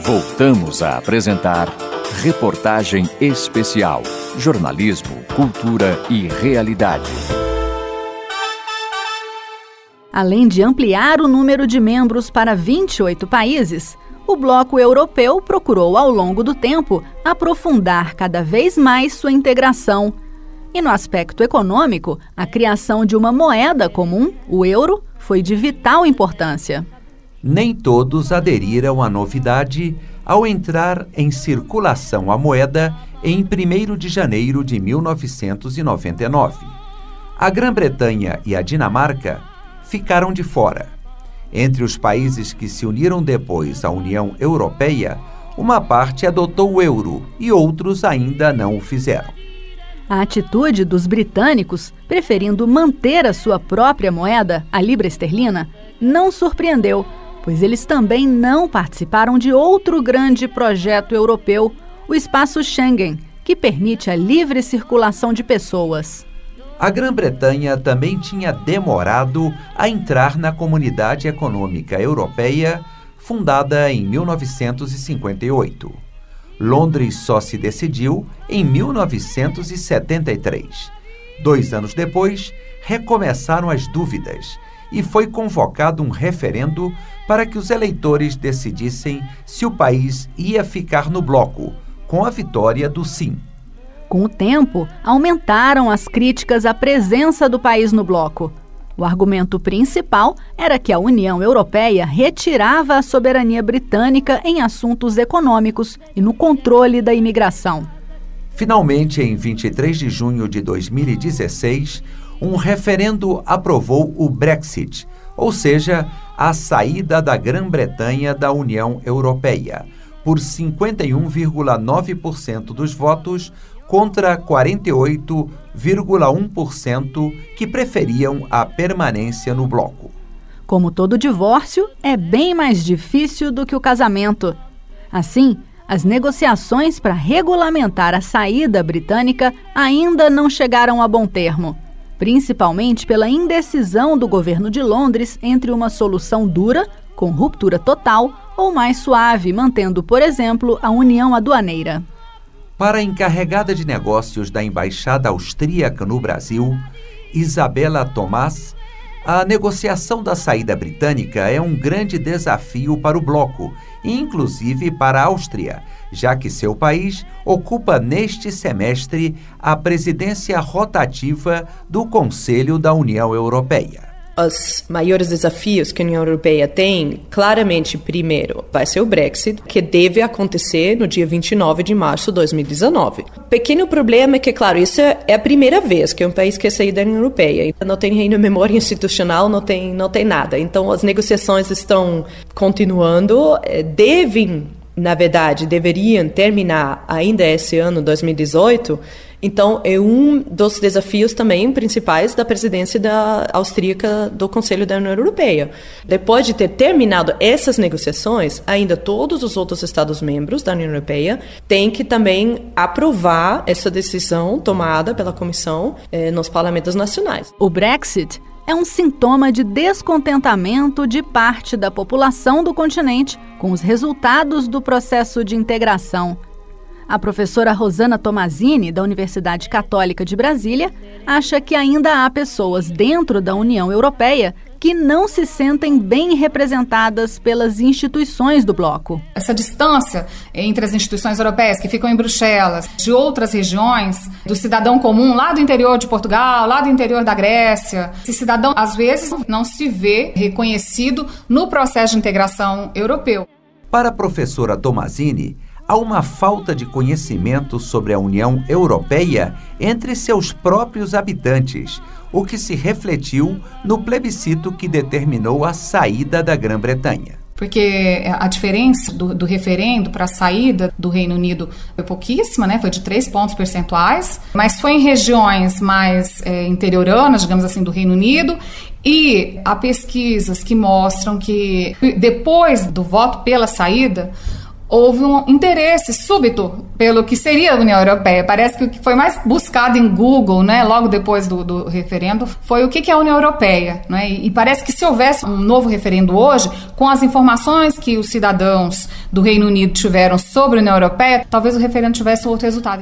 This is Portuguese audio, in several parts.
Voltamos a apresentar Reportagem Especial. Jornalismo, cultura e realidade. Além de ampliar o número de membros para 28 países, o Bloco Europeu procurou, ao longo do tempo, aprofundar cada vez mais sua integração. E no aspecto econômico, a criação de uma moeda comum, o euro, foi de vital importância. Nem todos aderiram à novidade ao entrar em circulação a moeda em 1º de janeiro de 1999. A Grã-Bretanha e a Dinamarca ficaram de fora. Entre os países que se uniram depois à União Europeia, uma parte adotou o euro e outros ainda não o fizeram. A atitude dos britânicos, preferindo manter a sua própria moeda, a libra esterlina, não surpreendeu, pois eles também não participaram de outro grande projeto europeu, o espaço Schengen, que permite a livre circulação de pessoas. A Grã-Bretanha também tinha demorado a entrar na Comunidade Econômica Europeia, fundada em 1958. Londres só se decidiu em 1973. 2 anos depois, recomeçaram as dúvidas e foi convocado um referendo para que os eleitores decidissem se o país ia ficar no bloco, com a vitória do sim. Com o tempo, aumentaram as críticas à presença do país no bloco. O argumento principal era que a União Europeia retirava a soberania britânica em assuntos econômicos e no controle da imigração. Finalmente, em 23 de junho de 2016, um referendo aprovou o Brexit, ou seja, a saída da Grã-Bretanha da União Europeia, por 51,9% dos votos contra 48,1% que preferiam a permanência no bloco. Como todo divórcio, é bem mais difícil do que o casamento. Assim, as negociações para regulamentar a saída britânica ainda não chegaram a bom termo, principalmente pela indecisão do governo de Londres entre uma solução dura, com ruptura total, ou mais suave, mantendo, por exemplo, a união aduaneira. Para a encarregada de negócios da Embaixada Austríaca no Brasil, Isabela Tomás, a negociação da saída britânica é um grande desafio para o bloco, inclusive para a Áustria, já que seu país ocupa neste semestre a presidência rotativa do Conselho da União Europeia. Os maiores desafios que a União Europeia tem, claramente, primeiro, vai ser o Brexit, que deve acontecer no dia 29 de março de 2019. O pequeno problema é que, claro, isso é a primeira vez que um país quer sair da União Europeia. Não tem ainda memória institucional, não tem nada. Então, as negociações estão continuando, deveriam terminar ainda esse ano, 2018. Então, é um dos desafios também principais da presidência austríaca do Conselho da União Europeia. Depois de ter terminado essas negociações, ainda todos os outros Estados-membros da União Europeia têm que também aprovar essa decisão tomada pela Comissão nos parlamentos nacionais. O Brexit é um sintoma de descontentamento de parte da população do continente com os resultados do processo de integração. A professora Rosana Tomazini, da Universidade Católica de Brasília, acha que ainda há pessoas dentro da União Europeia que não se sentem bem representadas pelas instituições do bloco. Essa distância entre as instituições europeias que ficam em Bruxelas, de outras regiões, do cidadão comum lá do interior de Portugal, lá do interior da Grécia, esse cidadão, às vezes, não se vê reconhecido no processo de integração europeu. Para a professora Tomazini, há uma falta de conhecimento sobre a União Europeia entre seus próprios habitantes, o que se refletiu no plebiscito que determinou a saída da Grã-Bretanha. Porque a diferença do referendo para a saída do Reino Unido foi pouquíssima, né? Foi de 3 pontos percentuais, mas foi em regiões mais interioranas, digamos assim, do Reino Unido. E há pesquisas que mostram que depois do voto pela saída, houve um interesse súbito pelo que seria a União Europeia. Parece que o que foi mais buscado em Google, né, logo depois do referendo, foi o que é a União Europeia, né? E parece que se houvesse um novo referendo hoje, com as informações que os cidadãos do Reino Unido tiveram sobre a União Europeia, talvez o referendo tivesse outro resultado.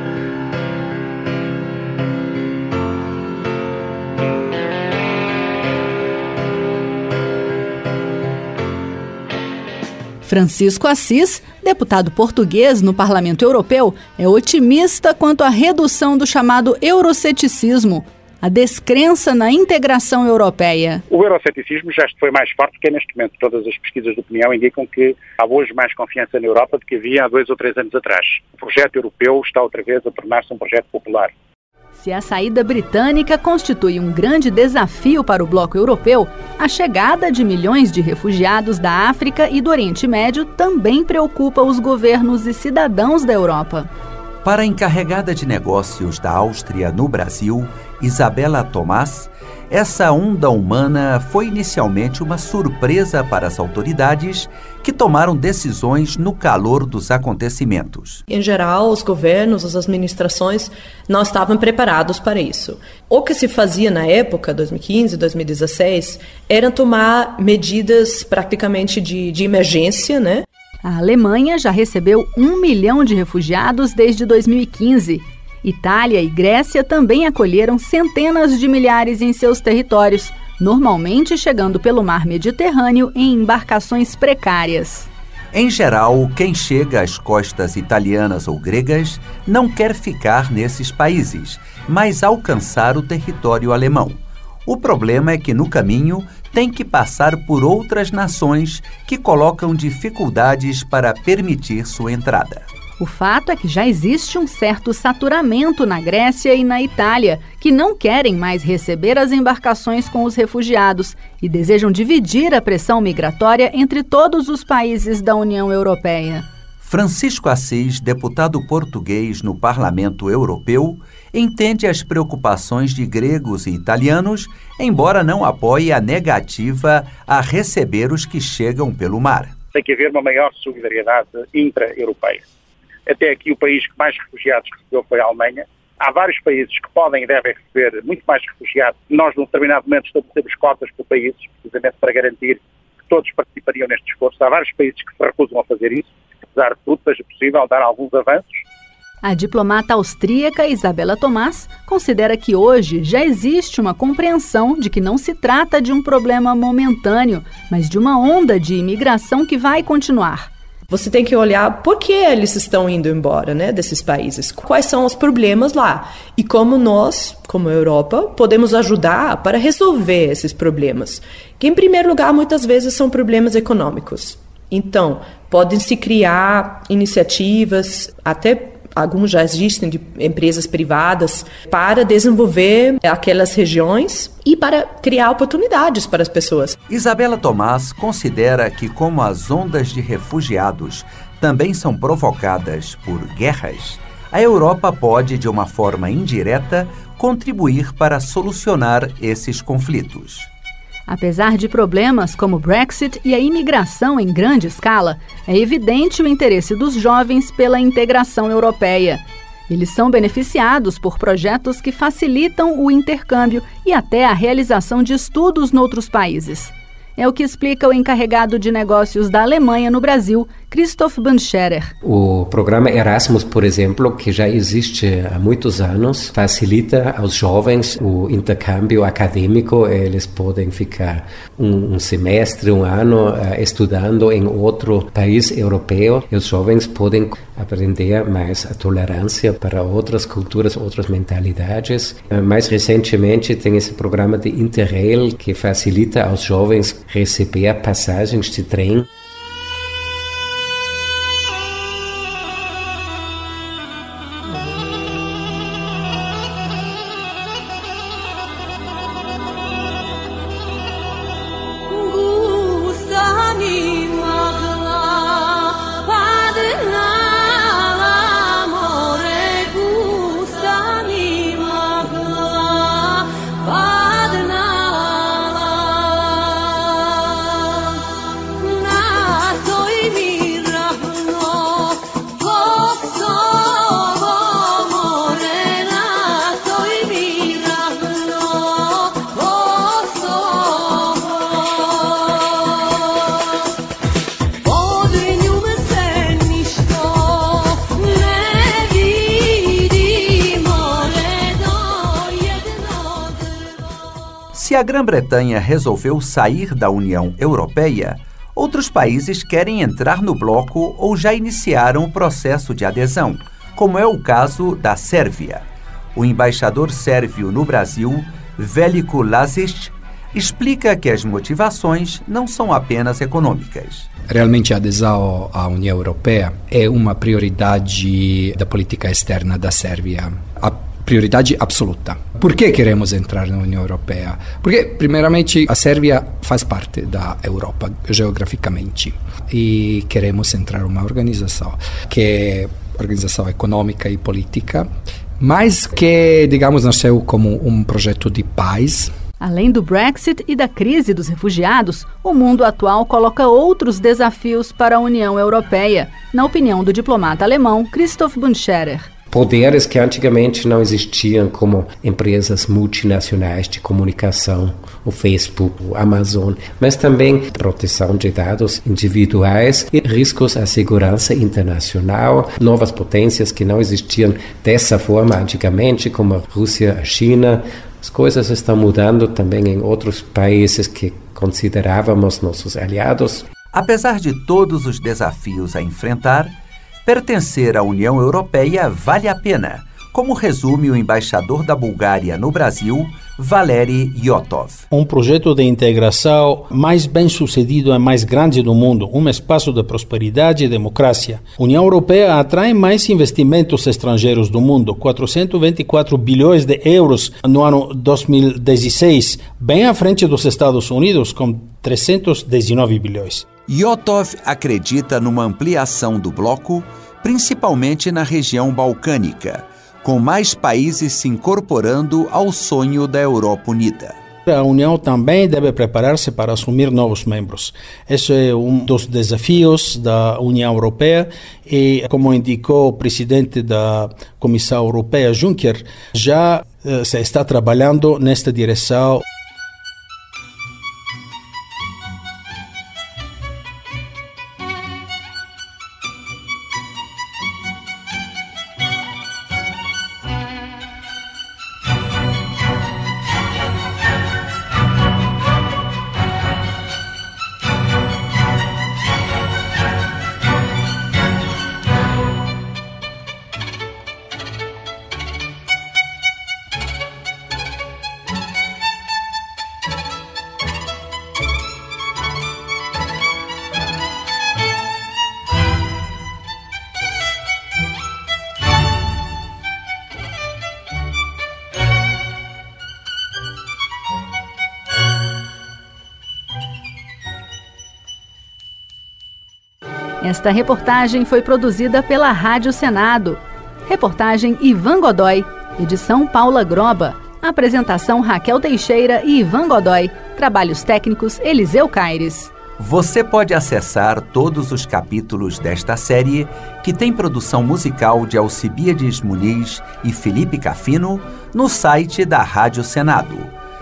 Francisco Assis, deputado português no Parlamento Europeu, é otimista quanto à redução do chamado euroceticismo, a descrença na integração europeia. O euroceticismo já foi mais forte porque neste momento todas as pesquisas de opinião indicam que há hoje mais confiança na Europa do que havia há 2 ou 3 anos atrás. O projeto europeu está outra vez a tornar-se um projeto popular. Se a saída britânica constitui um grande desafio para o bloco europeu, a chegada de milhões de refugiados da África e do Oriente Médio também preocupa os governos e cidadãos da Europa. Para a encarregada de negócios da Áustria no Brasil, Isabela Tomás, essa onda humana foi inicialmente uma surpresa para as autoridades que tomaram decisões no calor dos acontecimentos. Em geral, os governos, as administrações não estavam preparados para isso. O que se fazia na época, 2015, 2016, era tomar medidas praticamente de emergência, né? A Alemanha já recebeu 1 milhão de refugiados desde 2015. Itália e Grécia também acolheram centenas de milhares em seus territórios, normalmente chegando pelo mar Mediterrâneo em embarcações precárias. Em geral, quem chega às costas italianas ou gregas não quer ficar nesses países, mas alcançar o território alemão. O problema é que no caminho tem que passar por outras nações que colocam dificuldades para permitir sua entrada. O fato é que já existe um certo saturamento na Grécia e na Itália, que não querem mais receber as embarcações com os refugiados e desejam dividir a pressão migratória entre todos os países da União Europeia. Francisco Assis, deputado português no Parlamento Europeu, entende as preocupações de gregos e italianos, embora não apoie a negativa a receber os que chegam pelo mar. Tem que haver uma maior solidariedade intra-europeia. Até aqui o país que mais refugiados recebeu foi a Alemanha. Há vários países que podem e devem receber muito mais refugiados. Nós, num determinado momento, estabelecemos cotas por países, precisamente para garantir que todos participariam neste esforço. Há vários países que se recusam a fazer isso. Apesar de tudo, seja possível dar alguns avanços. A diplomata austríaca Isabela Tomás considera que hoje já existe uma compreensão de que não se trata de um problema momentâneo, mas de uma onda de imigração que vai continuar. Você tem que olhar por que eles estão indo embora, né, desses países. Quais são os problemas lá? E como nós, como Europa, podemos ajudar para resolver esses problemas. Que, em primeiro lugar, muitas vezes são problemas econômicos. Então, podem se criar iniciativas, até alguns já existem de empresas privadas, para desenvolver aquelas regiões e para criar oportunidades para as pessoas. Isabela Tomás considera que, como as ondas de refugiados também são provocadas por guerras, a Europa pode, de uma forma indireta, contribuir para solucionar esses conflitos. Apesar de problemas como o Brexit e a imigração em grande escala, é evidente o interesse dos jovens pela integração europeia. Eles são beneficiados por projetos que facilitam o intercâmbio e até a realização de estudos noutros países. É o que explica o encarregado de negócios da Alemanha no Brasil, Christoph Banscherer. O programa Erasmus, por exemplo, que já existe há muitos anos, facilita aos jovens o intercâmbio acadêmico. Eles podem ficar um semestre, um ano estudando em outro país europeu. E os jovens podem aprender mais a tolerância para outras culturas, outras mentalidades. Mais recentemente tem esse programa de Interrail, que facilita aos jovens receber passagens de trem. se a Grã-Bretanha resolveu sair da União Europeia, outros países querem entrar no bloco ou já iniciaram o processo de adesão, como é o caso da Sérvia. O embaixador sérvio no Brasil, Veliko Lazic, explica que as motivações não são apenas econômicas. Realmente a adesão à União Europeia é uma prioridade da política externa da Sérvia. A prioridade absoluta. Por que queremos entrar na União Europeia? Porque, primeiramente, a Sérvia faz parte da Europa, geograficamente. E queremos entrar em uma organização que é organização econômica e política, mas que, digamos, nasceu como um projeto de paz. Além do Brexit e da crise dos refugiados, o mundo atual coloca outros desafios para a União Europeia, na opinião do diplomata alemão Christoph Bunscherer. Poderes que antigamente não existiam, como empresas multinacionais de comunicação, o Facebook, o Amazon, mas também proteção de dados individuais e riscos à segurança internacional, novas potências que não existiam dessa forma antigamente, como a Rússia, a China. As coisas estão mudando também em outros países que considerávamos nossos aliados. Apesar de todos os desafios a enfrentar, pertencer à União Europeia vale a pena, como resume o embaixador da Bulgária no Brasil, Valery Yotov. Um projeto de integração mais bem-sucedido e mais grande do mundo, um espaço de prosperidade e democracia. A União Europeia atrai mais investimentos estrangeiros do mundo, 424 bilhões de euros no ano 2016, bem à frente dos Estados Unidos, com 319 bilhões. Yotov acredita numa ampliação do bloco, principalmente na região balcânica, com mais países se incorporando ao sonho da Europa Unida. A União também deve preparar-se para assumir novos membros. Esse é um dos desafios da União Europeia e, como indicou o presidente da Comissão Europeia, Juncker, já se está trabalhando nesta direção. Esta reportagem foi produzida pela Rádio Senado. Reportagem Ivan Godoy. Edição Paula Groba. Apresentação Raquel Teixeira e Ivan Godoy. Trabalhos técnicos Eliseu Caires. Você pode acessar todos os capítulos desta série, que tem produção musical de Alcibiades Muniz e Felipe Cafino, no site da Rádio Senado,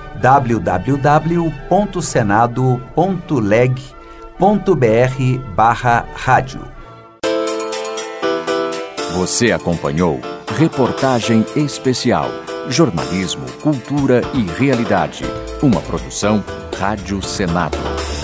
www.senado.leg.br/rádio. Você acompanhou Reportagem Especial, Jornalismo, Cultura e Realidade. Uma produção Rádio Senado.